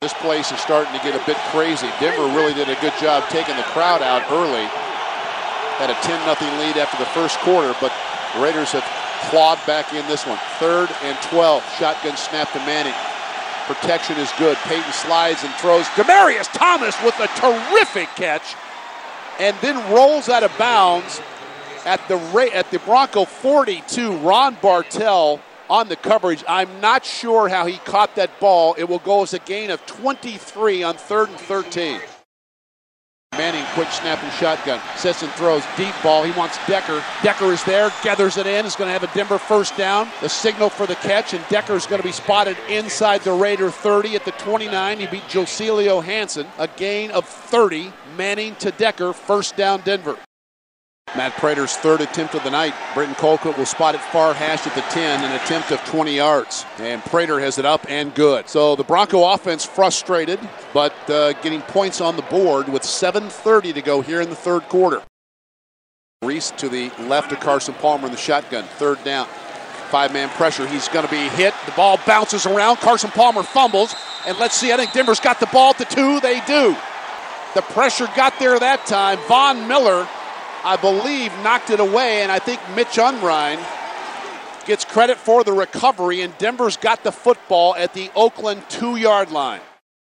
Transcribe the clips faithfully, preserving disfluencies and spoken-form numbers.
This place is starting to get a bit crazy. Denver really did a good job taking the crowd out early. Had a ten nothing lead after the first quarter, but the Raiders have clawed back in this one. Third and twelve. Shotgun snap to Manning. Protection is good. Peyton slides and throws. Demaryius Thomas with a terrific catch, and then rolls out of bounds at the at the Bronco forty-two. Ron Bartell on the coverage. I'm not sure how he caught that ball. It will go as a gain of twenty-three on third and thirteen. Manning, quick snap and shotgun. Sisson throws, deep ball. He wants Decker. Decker is there, gathers it in. Is going to have a Denver first down. The signal for the catch, and Decker is going to be spotted inside the Raider thirty at the twenty-nine. He beat Joselio Hansen. A gain of thirty. Manning to Decker, first down Denver. Matt Prater's third attempt of the night. Britton Colquitt will spot it far hash at the ten, an attempt of twenty yards. And Prater has it up and good. So the Bronco offense frustrated, but uh, getting points on the board with seven thirty to go here in the third quarter. Reese to the left of Carson Palmer in the shotgun. Third down. Five-man pressure. He's going to be hit. The ball bounces around. Carson Palmer fumbles. And let's see, I think Denver's got the ball at the two. They do. The pressure got there that time. Von Miller, I believe, knocked it away, and I think Mitch Unrein gets credit for the recovery, and Denver's got the football at the Oakland two-yard line.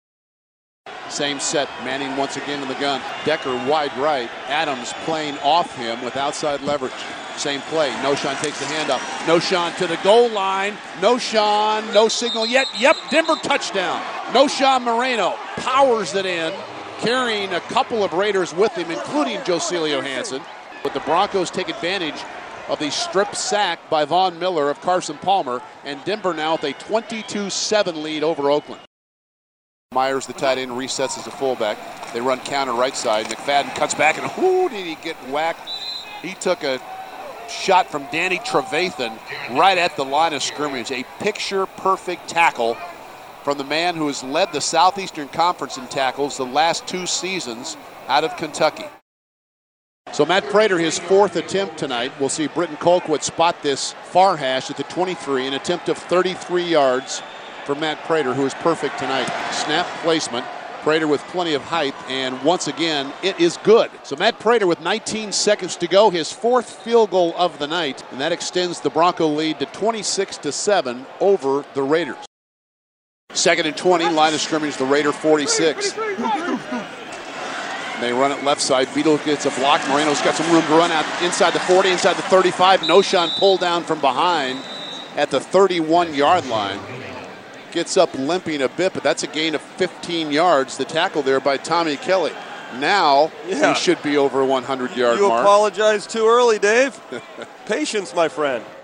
Same set, Manning once again in the gun. Decker wide right, Adams playing off him with outside leverage. Same play, Noshan takes the handoff. Noshan to the goal line. Noshan, no signal yet. Yep, Denver touchdown. Noshan Moreno powers it in, carrying a couple of Raiders with him, including Joselio Hansen. But the Broncos take advantage of the strip sack by Von Miller of Carson Palmer, and Denver now with a twenty-two seven lead over Oakland. Myers, the tight end, resets as a fullback. They run counter right side. McFadden cuts back, and whoo, did he get whacked? He took a shot from Danny Trevathan right at the line of scrimmage. A picture-perfect tackle from the man who has led the Southeastern Conference in tackles the last two seasons out of Kentucky. So Matt Prater, his fourth attempt tonight. We'll see Britton Colquitt spot this far hash at the twenty-three, an attempt of thirty-three yards for Matt Prater, who is perfect tonight. Snap placement. Prater with plenty of height, and once again, it is good. So Matt Prater with nineteen seconds to go, his fourth field goal of the night, and that extends the Bronco lead to twenty-six to seven over the Raiders. Second and twenty, line of scrimmage, the Raider forty-six. They run it left side. Beadle gets a block. Moreno's got some room to run out inside the forty, inside the thirty-five. Noshan pulled down from behind at the thirty-one-yard line. Gets up limping a bit, but that's a gain of fifteen yards. The tackle there by Tommy Kelly. Now yeah. He should be over a hundred-yard mark. You apologize too early, Dave. Patience, my friend.